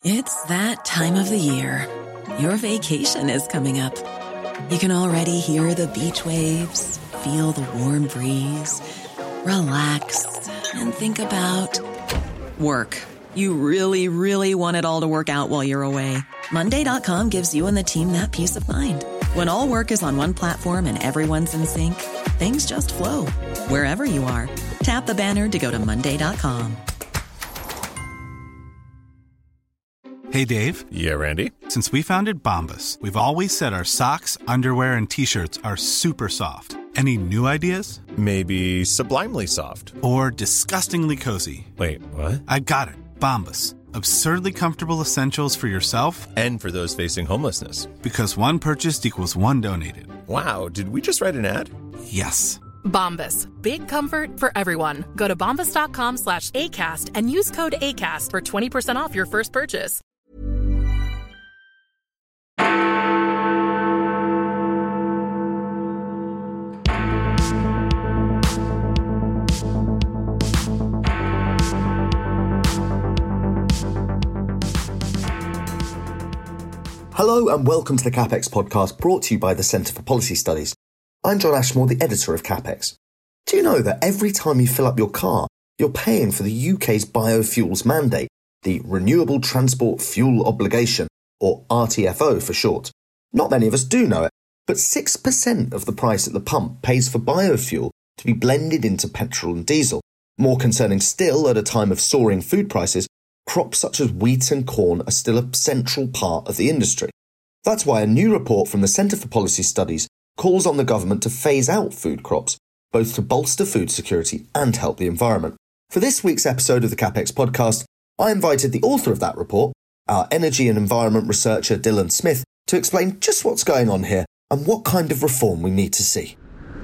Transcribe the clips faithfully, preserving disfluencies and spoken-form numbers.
It's that time of the year. Your vacation is coming up. You can already hear the beach waves, feel the warm breeze, relax, and think about work. You really, really want it all to work out while you're away. Monday dot com gives you and the team that peace of mind. When all work is on one platform and everyone's in sync, things just flow. Wherever you are, tap the banner to go to Monday dot com. Hey, Dave. Yeah, Randy. Since we founded Bombas, we've always said our socks, underwear, and T-shirts are super soft. Any new ideas? Maybe sublimely soft. Or disgustingly cozy. Wait, what? I got it. Bombas. Absurdly comfortable essentials for yourself and for those facing homelessness. Because one purchased equals one donated. Wow, did we just write an ad? Yes. Bombas. Big comfort for everyone. Go to bombas dot com slash ACAST and use code ACAST for twenty percent off your first purchase. Hello and welcome to the CapEx podcast brought to you by the Centre for Policy Studies. I'm John Ashmore, the editor of CapEx. Do you know that every time you fill up your car, you're paying for the U K's biofuels mandate, the Renewable Transport Fuel Obligation, or R T F O for short? Not many of us do know it, but six percent of the price at the pump pays for biofuel to be blended into petrol and diesel. More concerning still, at a time of soaring food prices, crops such as wheat and corn are still a central part of the industry. That's why a new report from the Centre for Policy Studies calls on the government to phase out food crops, both to bolster food security and help the environment. For this week's episode of the CapEx podcast, I invited the author of that report, our energy and environment researcher Dylan Smith, to explain just what's going on here and what kind of reform we need to see.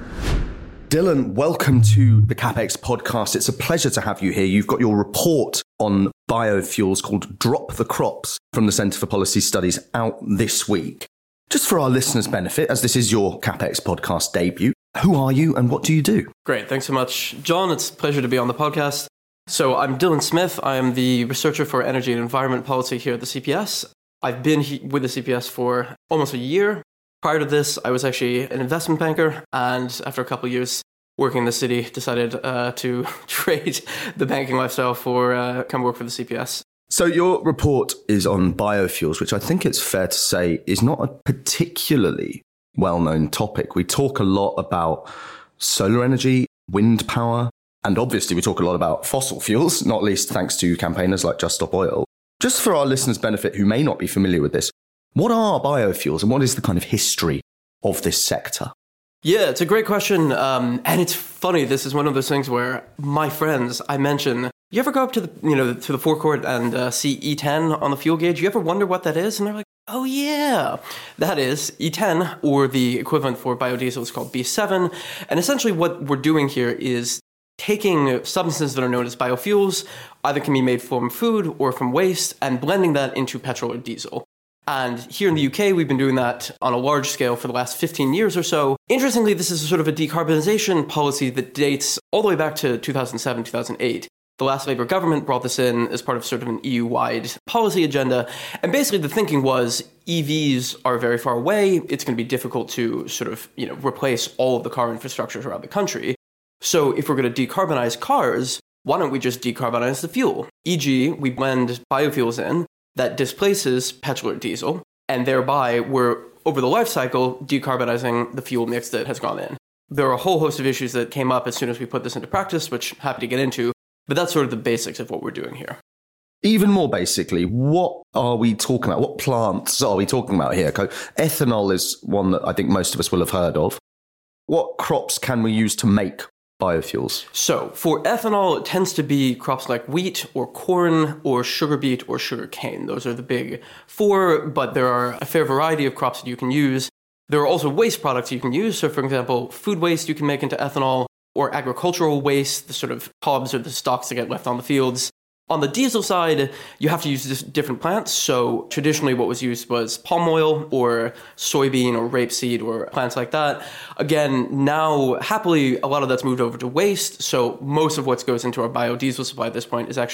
Dylan, welcome to the CapEx podcast. It's a pleasure to have you here. You've got your report on biofuels called Drop the Crops from the Centre for Policy Studies out this week. Just for our listeners' benefit, as this is your CapEx podcast debut, who are you and what do you do? Great. Thanks so much, John. It's a pleasure to be on the podcast. So I'm Dylan Smith. I am the researcher for energy and environment policy here at the C P S. I've been he- with the C P S for almost a year. Prior to this, I was actually an investment banker, and after a couple of years working in the city, decided uh, to trade the banking lifestyle for uh, come work for the C P S. So your report is on biofuels, which I think it's fair to say is not a particularly well-known topic. We talk a lot about solar energy, wind power, and obviously we talk a lot about fossil fuels, not least thanks to campaigners like Just Stop Oil. Just for our listeners' benefit who may not be familiar with this, what are biofuels and what is the kind of history of this sector? Yeah, it's a great question. Um, and it's funny, this is one of those things where my friends, I mention, you ever go up to the, you know, to the forecourt and uh, see E ten on the fuel gauge? You ever wonder what that is? And they're like, oh yeah, that is E ten, or the equivalent for biodiesel is called B seven. And essentially what we're doing here is taking substances that are known as biofuels, either can be made from food or from waste, and blending that into petrol or diesel. And here in the U K, we've been doing that on a large scale for the last fifteen years or so. Interestingly, this is sort of a decarbonization policy that dates all the way back to two thousand seven, two thousand eight. The last Labour government brought this in as part of sort of an E U-wide policy agenda. And basically the thinking was E Vs are very far away. It's going to be difficult to sort of, you know, replace all of the car infrastructures around the country. So if we're going to decarbonize cars, why don't we just decarbonize the fuel? for example, we blend biofuels in that displaces petrol or diesel, and thereby we're, over the life cycle, decarbonizing the fuel mix that has gone in. There are a whole host of issues that came up as soon as we put this into practice, which I'm happy to get into, but that's sort of the basics of what we're doing here. Even more basically, what are we talking about? What plants are we talking about here? Ethanol is one that I think most of us will have heard of. What crops can we use to make biofuels? So for ethanol, it tends to be crops like wheat or corn or sugar beet or sugar cane. Those are the big four, but there are a fair variety of crops that you can use. There are also waste products you can use. So for example, food waste you can make into ethanol, or agricultural waste, the sort of cobs or the stalks that get left on the fields. On the diesel side, you have to use different plants. So traditionally what was used was palm oil or soybean or rapeseed or plants like that. Again, now, happily, a lot of that's moved over to waste. So most of what goes into our biodiesel supply at this point is actually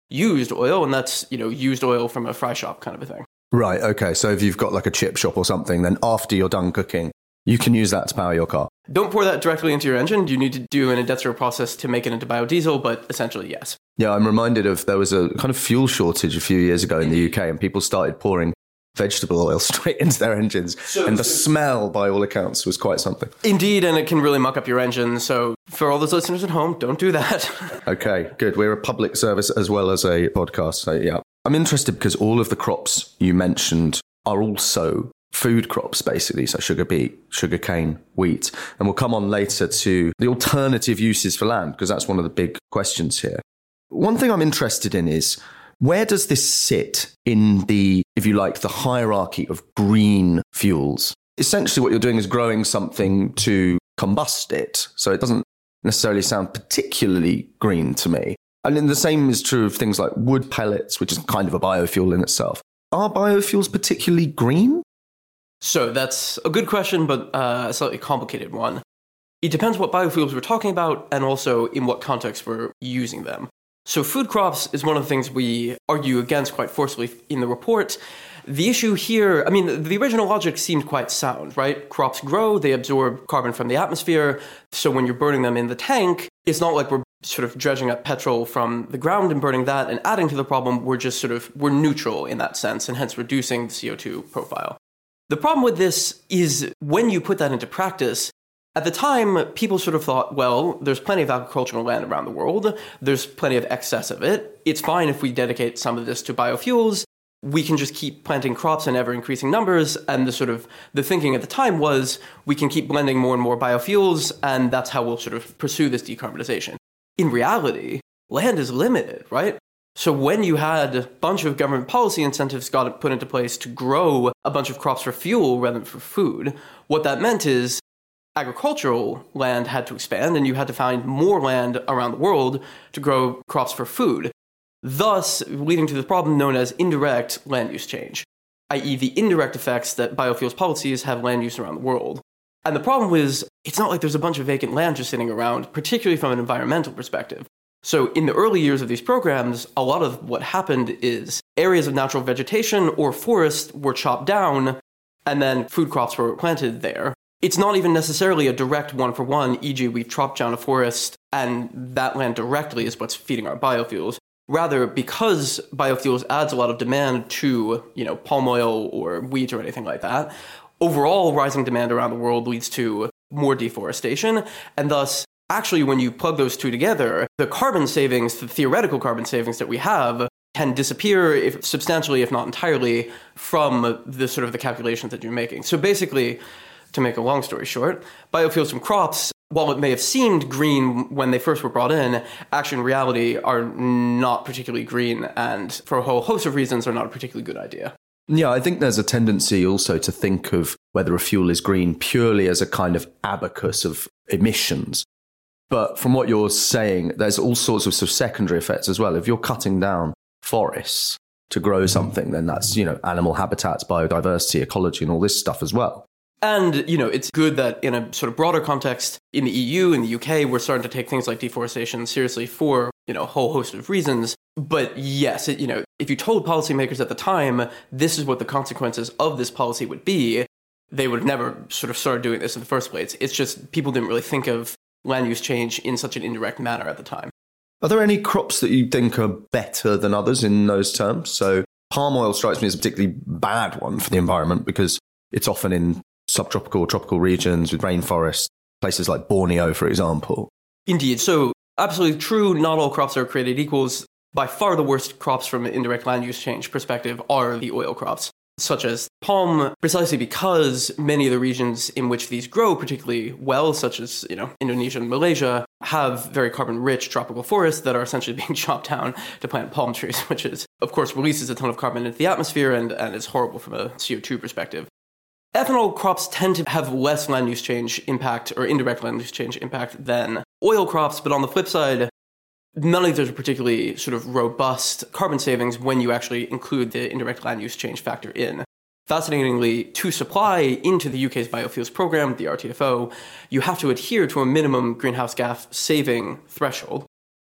used oil, and that's, you know, used oil from a fry shop kind of a thing. Right, okay. So if you've got like a chip shop or something, then after you're done cooking, you can use that to power your car. Don't pour that directly into your engine. You need to do an industrial process to make it into biodiesel, but essentially, yes. Yeah, I'm reminded of there was a kind of fuel shortage a few years ago in the U K, and people started pouring vegetable oil straight into their engines. So, and the so, smell, by all accounts, was quite something. Indeed, and it can really muck up your engine. So for all those listeners at home, don't do that. Okay, good. We're a public service as well as a podcast. So yeah, I'm interested because all of the crops you mentioned are also food crops, basically. So sugar beet, sugar cane, wheat. And we'll come on later to the alternative uses for land, because that's one of the big questions here. One thing I'm interested in is, where does this sit in the, if you like, the hierarchy of green fuels? Essentially what you're doing is growing something to combust it. So it doesn't necessarily sound particularly green to me. And then the same is true of things like wood pellets, which is kind of a biofuel in itself. Are biofuels particularly green? So that's a good question, but uh, a slightly complicated one. It depends what biofuels we're talking about and also in what context we're using them. So food crops is one of the things we argue against quite forcefully in the report. The issue here, I mean, the original logic seemed quite sound, right? Crops grow, they absorb carbon from the atmosphere. So when you're burning them in the tank, it's not like we're sort of dredging up petrol from the ground and burning that and adding to the problem. We're just sort of, we're neutral in that sense and hence reducing the C O two profile. The problem with this is when you put that into practice, at the time, people sort of thought, well, there's plenty of agricultural land around the world. There's plenty of excess of it. It's fine if we dedicate some of this to biofuels. We can just keep planting crops in ever-increasing numbers. And the sort of the thinking at the time was we can keep blending more and more biofuels, and that's how we'll sort of pursue this decarbonization. In reality, land is limited, right? So when you had a bunch of government policy incentives got put into place to grow a bunch of crops for fuel rather than for food, what that meant is agricultural land had to expand, and you had to find more land around the world to grow crops for food, thus leading to the problem known as indirect land use change, that is the indirect effects that biofuels policies have land use around the world. And the problem is, it's not like there's a bunch of vacant land just sitting around, particularly from an environmental perspective. So in the early years of these programs, a lot of what happened is areas of natural vegetation or forest were chopped down, and then food crops were planted there. It's not even necessarily a direct one-for-one, for example we've chopped down a forest and that land directly is what's feeding our biofuels. Rather, because biofuels adds a lot of demand to, you know, palm oil or wheat or anything like that, overall rising demand around the world leads to more deforestation, and thus, actually when you plug those two together, the carbon savings, the theoretical carbon savings that we have can disappear if, substantially, if not entirely, from the sort of the calculations that you're making. So basically, to make a long story short, biofuels from crops, while it may have seemed green when they first were brought in, actually in reality are not particularly green and for a whole host of reasons are not a particularly good idea. Yeah, I think there's a tendency also to think of whether a fuel is green purely as a kind of abacus of emissions. But from what you're saying, there's all sorts of, sort of secondary effects as well. If you're cutting down forests to grow something, then that's, you know, animal habitats, biodiversity, ecology, and all this stuff as well. And, you know, it's good that in a sort of broader context, in the E U, in the U K, we're starting to take things like deforestation seriously for, you know, a whole host of reasons. But yes, it, you know, if you told policymakers at the time, this is what the consequences of this policy would be, they would have never sort of started doing this in the first place. It's just people didn't really think of land use change in such an indirect manner at the time. Are there any crops that you think are better than others in those terms? So palm oil strikes me as a particularly bad one for the environment because it's often in subtropical or tropical regions with rainforests, places like Borneo, for example. Indeed. So absolutely true. Not all crops are created equals. By far the worst crops from an indirect land use change perspective are the oil crops, such as palm, precisely because many of the regions in which these grow particularly well, such as, you know, Indonesia and Malaysia, have very carbon-rich tropical forests that are essentially being chopped down to plant palm trees, which is, of course, releases a ton of carbon into the atmosphere and, and is horrible from a C O two perspective. Ethanol crops tend to have less land use change impact or indirect land use change impact than oil crops, but on the flip side, none of those are particularly sort of robust carbon savings when you actually include the indirect land use change factor in. Fascinatingly, to supply into the U K's biofuels program, the R T F O, you have to adhere to a minimum greenhouse gas saving threshold.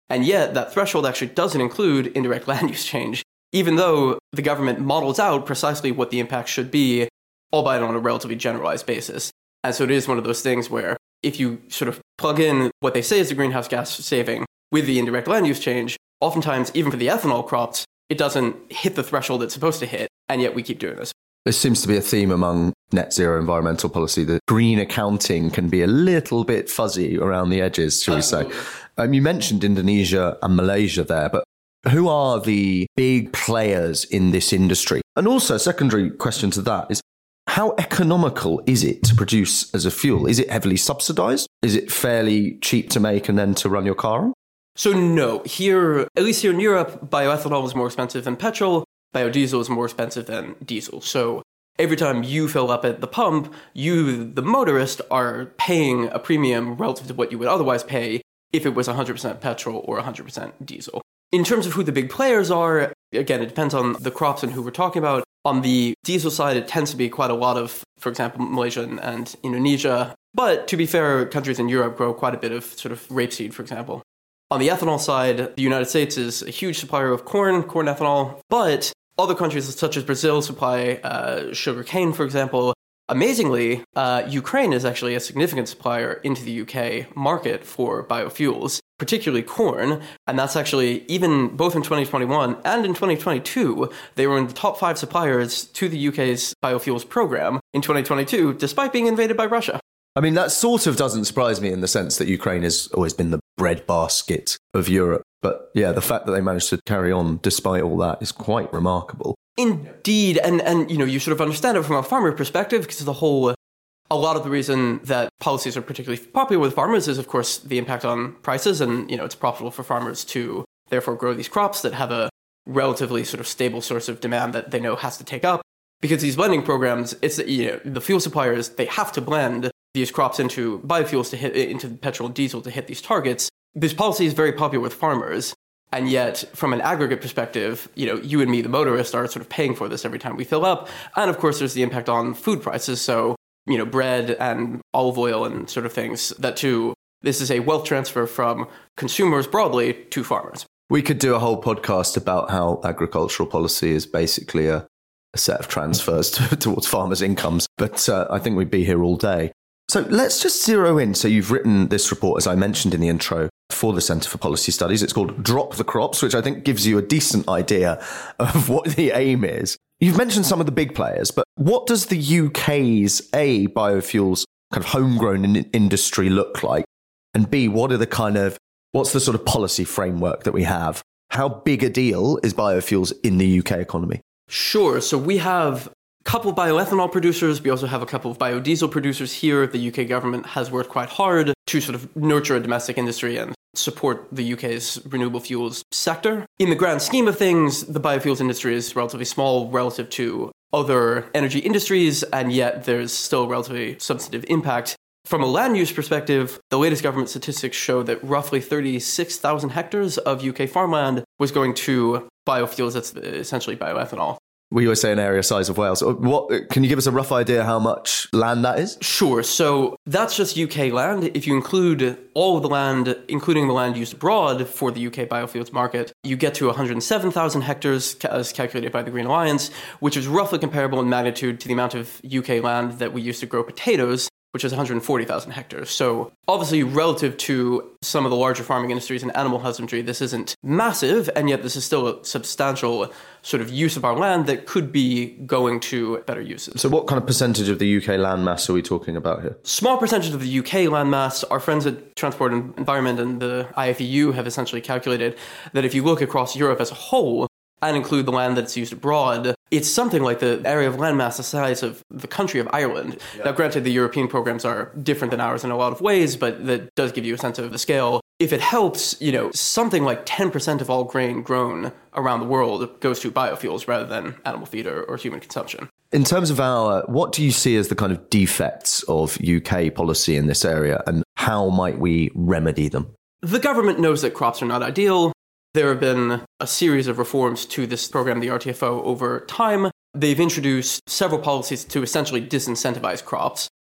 And yet that threshold actually doesn't include indirect land use change, even though the government models out precisely what the impact should be, albeit on a relatively generalized basis. And so it is one of those things where if you sort of plug in what they say is the greenhouse gas saving with the indirect land use change, oftentimes, even for the ethanol crops, it doesn't hit the threshold it's supposed to hit, and yet we keep doing this. There seems to be a theme among net zero environmental policy that green accounting can be a little bit fuzzy around the edges, shall we say. Um, you mentioned Indonesia and Malaysia there, but who are the big players in this industry? And also, a secondary question to that is, how economical is it to produce as a fuel? Is it heavily subsidized? Is it fairly cheap to make and then to run your car on? So no, here, at least here in Europe, bioethanol is more expensive than petrol. Biodiesel is more expensive than diesel. So every time you fill up at the pump, you, the motorist, are paying a premium relative to what you would otherwise pay if it was one hundred percent petrol or one hundred percent diesel. In terms of who the big players are, again, it depends on the crops and who we're talking about. On the diesel side, it tends to be quite a lot of, for example, Malaysia and Indonesia. But to be fair, countries in Europe grow quite a bit of sort of rapeseed, for example. On the ethanol side, the United States is a huge supplier of corn, corn ethanol, but other countries such as Brazil supply uh, sugar cane, for example. Amazingly, uh, Ukraine is actually a significant supplier into the U K market for biofuels, particularly corn, and that's actually, even both in twenty twenty-one and in twenty twenty-two, they were in the top five suppliers to the U K's biofuels program in twenty twenty-two, despite being invaded by Russia. I mean, that sort of doesn't surprise me in the sense that Ukraine has always been the breadbasket of Europe. But yeah, the fact that they managed to carry on despite all that is quite remarkable. Indeed. And, and you know, you sort of understand it from a farmer perspective, because the whole, a lot of the reason that policies are particularly popular with farmers is, of course, the impact on prices. And, you know, it's profitable for farmers to therefore grow these crops that have a relatively sort of stable source of demand that they know has to take up. Because these blending programs, it's, you know, the fuel suppliers, they have to blend these crops into biofuels to hit, into petrol and diesel to hit these targets. This policy is very popular with farmers. And yet, from an aggregate perspective, you know, you and me, the motorist, are sort of paying for this every time we fill up. And of course, there's the impact on food prices. So, you know, bread and olive oil and sort of things that too, this is a wealth transfer from consumers broadly to farmers. We could do a whole podcast about how agricultural policy is basically a, a set of transfers to, towards farmers' incomes. But uh, I think we'd be here all day. So let's just zero in. So you've written this report, as I mentioned in the intro, for the Centre for Policy Studies. It's called Drop the Crops, which I think gives you a decent idea of what the aim is. You've mentioned some of the big players, but what does the U K's A, biofuels kind of homegrown in- industry look like? And B, what are the kind of, what's the sort of policy framework that we have? How big a deal is biofuels in the U K economy? Sure. So we have couple of bioethanol producers. We also have a couple of biodiesel producers here. The U K government has worked quite hard to sort of nurture a domestic industry and support the U K's renewable fuels sector. In the grand scheme of things, the biofuels industry is relatively small relative to other energy industries, and yet there's still relatively substantive impact. From a land use perspective, the latest government statistics show that roughly thirty-six thousand hectares of U K farmland was going to biofuels, that's essentially bioethanol. We always say an area size of Wales. What, can you give us a rough idea how much land that is? Sure. So that's just U K land. If you include all of the land, including the land used abroad for the U K biofuels market, you get to one hundred seven thousand hectares as calculated by the Green Alliance, which is roughly comparable in magnitude to the amount of U K land that we used to grow potatoes, which is one hundred forty thousand hectares. So obviously relative to some of the larger farming industries and animal husbandry, this isn't massive, and yet this is still a substantial sort of use of our land that could be going to better uses. So what kind of percentage of the U K land mass are we talking about here? Small percentage of the U K land mass. Our friends at Transport and Environment and the I F E U have essentially calculated that if you look across Europe as a whole, and include the land that's used abroad, it's something like the area of landmass the size of the country of Ireland. Yeah. Now, granted, the European programs are different than ours in a lot of ways, but that does give you a sense of the scale. If it helps, you know, something like ten percent of all grain grown around the world goes to biofuels rather than animal feed or, or human consumption. In terms of our, what do you see as the kind of defects of U K policy in this area, and how might we remedy them? The government knows that crops are not ideal. There have been a series of reforms to this program, the R T F O, over time. They've introduced several policies to essentially disincentivize crops.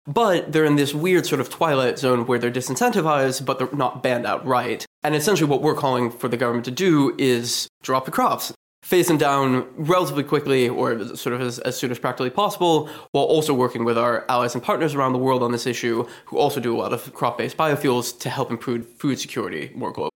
but they're in this weird sort of twilight zone where they're disincentivized, but they're not banned outright. And essentially what we're calling for the government to do is drop the crops, phase them down relatively quickly, or sort of as, as soon as practically possible, while also working with our allies and partners around the world on this issue, who also do a lot of crop-based biofuels to help improve food security more globally.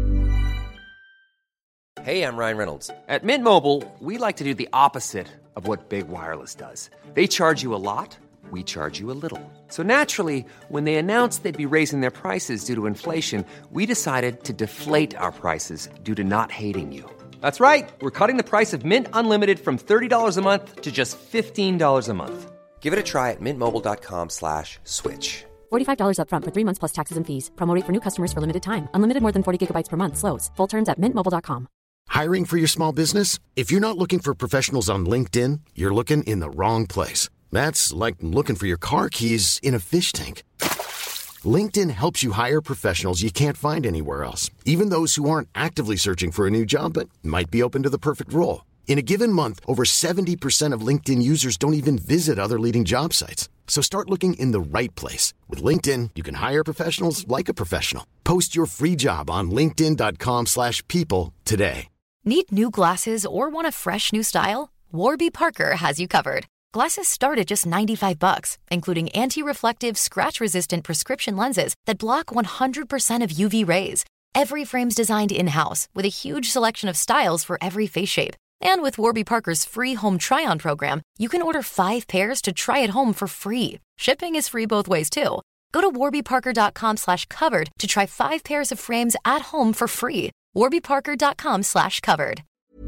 Hey, I'm Ryan Reynolds. At Mint Mobile, we like to do the opposite of what Big Wireless does. They charge you a lot, we charge you a little. So naturally, when they announced they'd be raising their prices due to inflation, we decided to deflate our prices due to not hating you. That's right. We're cutting the price of Mint Unlimited from thirty dollars a month to just fifteen dollars a month. Give it a try at mintmobile.com slash switch. forty-five dollars up front for three months plus taxes and fees. Promo rate for new customers for limited time. Unlimited more than forty gigabytes per month slows. Full terms at mint mobile dot com. Hiring for your small business? If you're not looking for professionals on LinkedIn, you're looking in the wrong place. That's like looking for your car keys in a fish tank. LinkedIn helps you hire professionals you can't find anywhere else, even those who aren't actively searching for a new job but might be open to the perfect role. In a given month, over seventy percent of LinkedIn users don't even visit other leading job sites. So start looking in the right place. With LinkedIn, you can hire professionals like a professional. Post your free job on linkedin.com slash people today. Need new glasses or want a fresh new style? Warby Parker has you covered. Glasses start at just ninety-five bucks, including anti-reflective, scratch-resistant prescription lenses that block one hundred percent of U V rays. Every frame's designed in-house with a huge selection of styles for every face shape. And with Warby Parker's free home try-on program, you can order five pairs to try at home for free. Shipping is free both ways, too. Go to warbyparker.com slash covered to try five pairs of frames at home for free. warbyparker.com slash covered.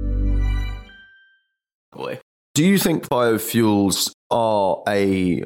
Do you think biofuels are a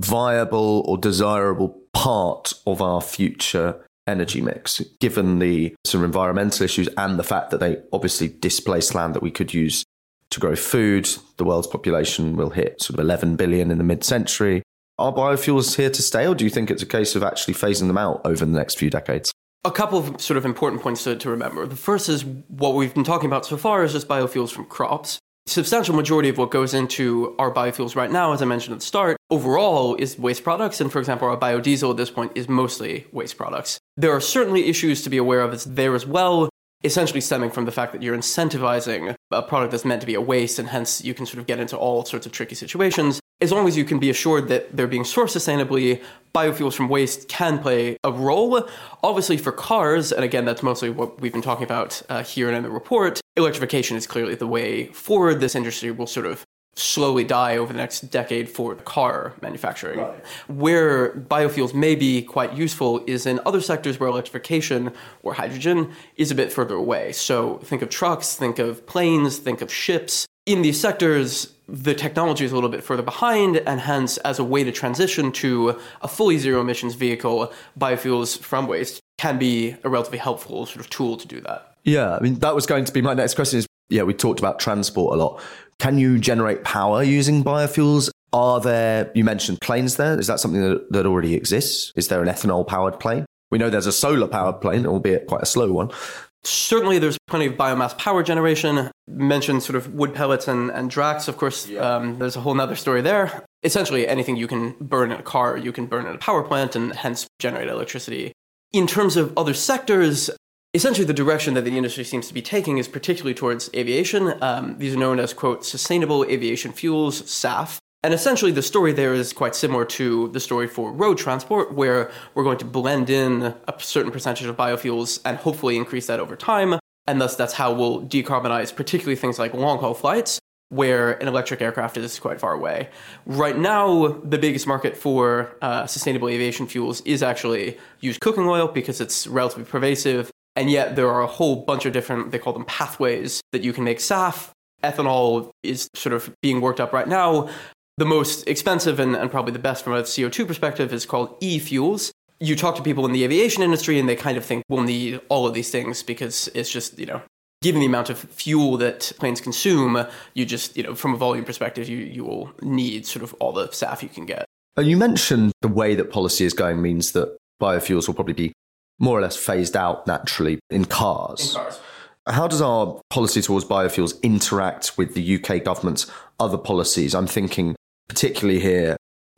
viable or desirable part of our future energy mix, given the sort of environmental issues and the fact that they obviously displace land that we could use to grow food? The world's population will hit sort of eleven billion in the mid-century. Are biofuels here to stay, or do you think it's a case of actually phasing them out over the next few decades? A couple of sort of important points to, to remember. The first is what we've been talking about so far is just biofuels from crops. Substantial majority of what goes into our biofuels right now, as I mentioned at the start, overall is waste products. And for example, our biodiesel at this point is mostly waste products. There are certainly issues to be aware of there as well, essentially stemming from the fact that you're incentivizing a product that's meant to be a waste, and hence you can sort of get into all sorts of tricky situations. As long as you can be assured that they're being sourced sustainably, biofuels from waste can play a role. Obviously for cars, and again, that's mostly what we've been talking about uh, here and in the report, electrification is clearly the way forward. This industry will sort of slowly die over the next decade for car manufacturing. Right. Where biofuels may be quite useful is in other sectors where electrification or hydrogen is a bit further away. So think of trucks, think of planes, think of ships. In these sectors, the technology is a little bit further behind, and hence, as a way to transition to a fully zero emissions vehicle, biofuels from waste can be a relatively helpful sort of tool to do that. Yeah, I mean, that was going to be my next question is, yeah, we talked about transport a lot. Can you generate power using biofuels? Are there, you mentioned planes there. Is that something that, that already exists? Is there an ethanol powered plane? We know there's a solar powered plane, albeit quite a slow one. Certainly, there's plenty of biomass power generation. Mentioned sort of wood pellets and, and Drax, of course. Yeah. Um, there's a whole nother story there. Essentially, anything you can burn in a car, you can burn in a power plant and hence generate electricity. In terms of other sectors, essentially the direction that the industry seems to be taking is particularly towards aviation. Um, these are known as, quote, sustainable aviation fuels, S A F. And essentially the story there is quite similar to the story for road transport, where we're going to blend in a certain percentage of biofuels and hopefully increase that over time. And thus that's how we'll decarbonize particularly things like long-haul flights, where an electric aircraft is quite far away. Right now, the biggest market for uh, sustainable aviation fuels is actually used cooking oil because it's relatively pervasive. And yet there are a whole bunch of different, they call them pathways, that you can make S A F. Ethanol is sort of being worked up right now. The most expensive and, and probably the best from a C O two perspective is called e-fuels. You talk to people in the aviation industry and they kind of think we'll need all of these things because it's just, you know, given the amount of fuel that planes consume, you just, you know, from a volume perspective, you, you will need sort of all the S A F you can get. You mentioned the way that policy is going means that biofuels will probably be more or less phased out naturally in cars. In cars. How does our policy towards biofuels interact with the U K government's other policies? I'm thinking particularly here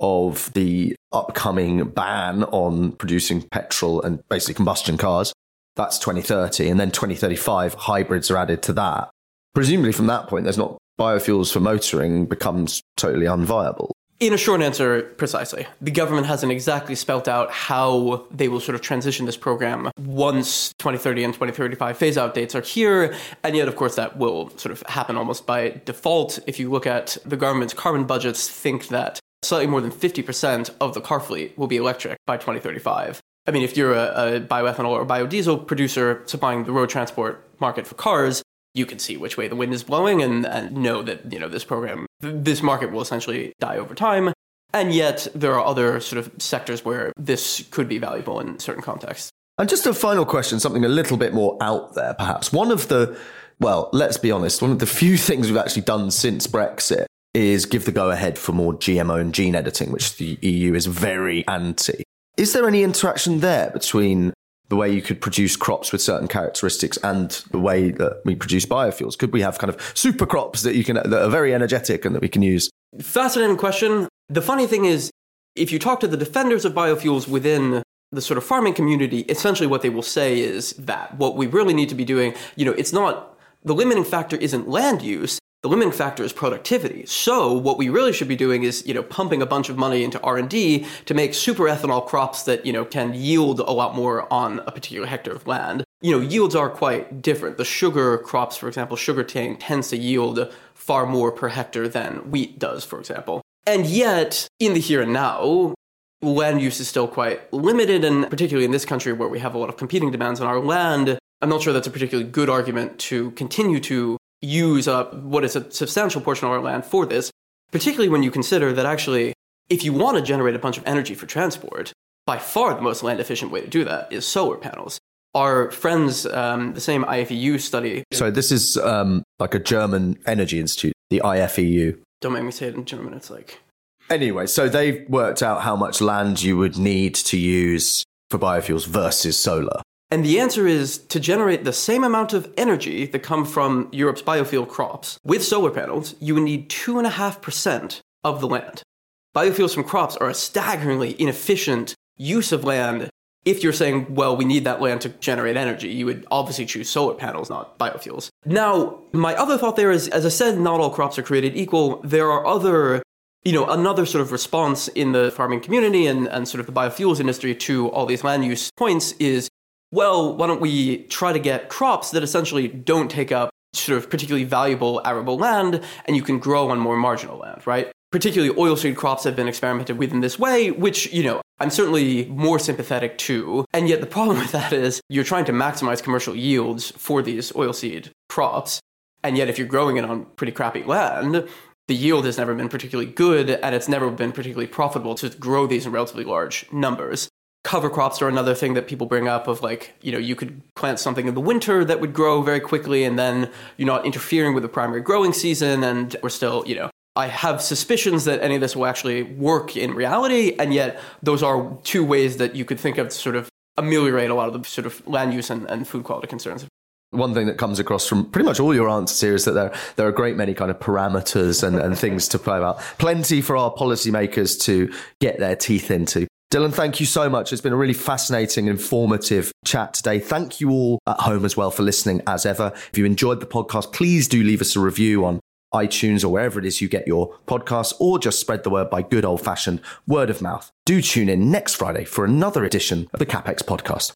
of the upcoming ban on producing petrol and basically combustion cars. That's twenty thirty. And then twenty thirty-five, hybrids are added to that. Presumably from that point, there's not biofuels for motoring becomes totally unviable. In a short answer, precisely. The government hasn't exactly spelt out how they will sort of transition this program once twenty thirty and twenty thirty-five phase-out dates are here, and yet, of course, that will sort of happen almost by default. If you look at the government's carbon budgets, think that slightly more than fifty percent of the car fleet will be electric by twenty thirty-five. I mean, if you're a, a bioethanol or biodiesel producer supplying the road transport market for cars, you can see which way the wind is blowing and, and know that, you know, this program, this market will essentially die over time. And yet there are other sort of sectors where this could be valuable in certain contexts. And just a final question, something a little bit more out there, perhaps. One of the, well, let's be honest, one of the few things we've actually done since Brexit is give the go-ahead for more G M O and gene editing, which the E U is very anti. Is there any interaction there between the way you could produce crops with certain characteristics and the way that we produce biofuels? Could we have kind of super crops that you can that are very energetic and that we can use? Fascinating question. The funny thing is, if you talk to the defenders of biofuels within the sort of farming community, essentially what they will say is that what we really need to be doing, you know, it's not, the limiting factor isn't land use. The limiting factor is productivity. So what we really should be doing is, you know, pumping a bunch of money into R and D to make super ethanol crops that, you know, can yield a lot more on a particular hectare of land. You know, yields are quite different. The sugar crops, for example, sugarcane tends to yield far more per hectare than wheat does, for example. And yet, in the here and now, land use is still quite limited, and particularly in this country where we have a lot of competing demands on our land, I'm not sure that's a particularly good argument to continue to use up what is a substantial portion of our land for this, particularly when you consider that actually, if you want to generate a bunch of energy for transport, by far the most land efficient way to do that is solar panels. Our friends, um, the same I F E U study... So this is um, like a German energy institute, the I F E U. Don't make me say it in German, it's like... Anyway, so they've worked out how much land you would need to use for biofuels versus solar. And the answer is to generate the same amount of energy that come from Europe's biofuel crops. With solar panels, you would need two point five percent of the land. Biofuels from crops are a staggeringly inefficient use of land. If you're saying, well, we need that land to generate energy, you would obviously choose solar panels, not biofuels. Now, my other thought there is, as I said, not all crops are created equal. There are other, you know, another sort of response in the farming community and, and sort of the biofuels industry to all these land use points is, well, why don't we try to get crops that essentially don't take up sort of particularly valuable arable land and you can grow on more marginal land, right? Particularly oilseed crops have been experimented with in this way, which, you know, I'm certainly more sympathetic to. And yet the problem with that is you're trying to maximize commercial yields for these oilseed crops. And yet if you're growing it on pretty crappy land, the yield has never been particularly good and it's never been particularly profitable to grow these in relatively large numbers. Cover crops are another thing that people bring up of like, you know, you could plant something in the winter that would grow very quickly and then you're not interfering with the primary growing season and we're still, you know, I have suspicions that any of this will actually work in reality, and yet those are two ways that you could think of to sort of ameliorate a lot of the sort of land use and, and food quality concerns. One thing that comes across from pretty much all your answers here is that there, there are a great many kind of parameters and, and things to play about. Plenty for our policymakers to get their teeth into. Dylan, thank you so much. It's been a really fascinating, informative chat today. Thank you all at home as well for listening as ever. If you enjoyed the podcast, please do leave us a review on iTunes or wherever it is you get your podcasts, or just spread the word by good old-fashioned word of mouth. Do tune in next Friday for another edition of the CapEx podcast.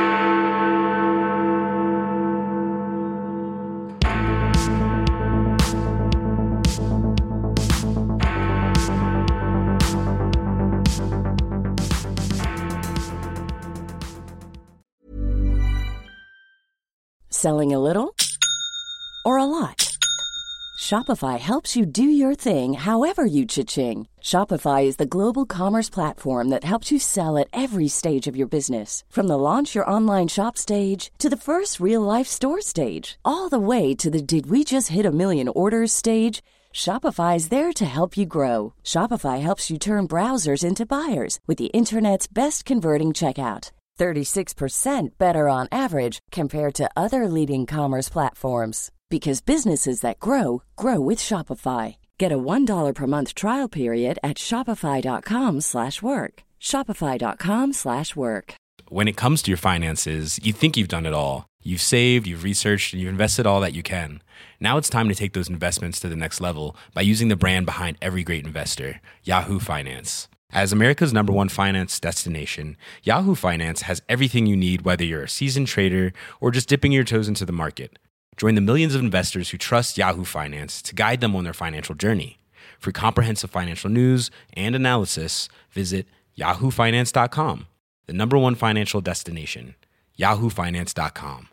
Selling a little or a lot? Shopify helps you do your thing however you cha-ching. Shopify is the global commerce platform that helps you sell at every stage of your business. From the launch your online shop stage to the first real-life store stage, all the way to the did we just hit a million orders stage. Shopify is there to help you grow. Shopify helps you turn browsers into buyers with the internet's best converting checkout. thirty-six percent better on average compared to other leading commerce platforms. Because businesses that grow, grow with Shopify. Get a one dollar per month trial period at shopify.com slash work. Shopify.com slash work. When it comes to your finances, you think you've done it all. You've saved, you've researched, and you've invested all that you can. Now it's time to take those investments to the next level by using the brand behind every great investor, Yahoo Finance. As America's number one finance destination, Yahoo Finance has everything you need, whether you're a seasoned trader or just dipping your toes into the market. Join the millions of investors who trust Yahoo Finance to guide them on their financial journey. For comprehensive financial news and analysis, visit yahoo finance dot com, the number one financial destination, yahoo finance dot com.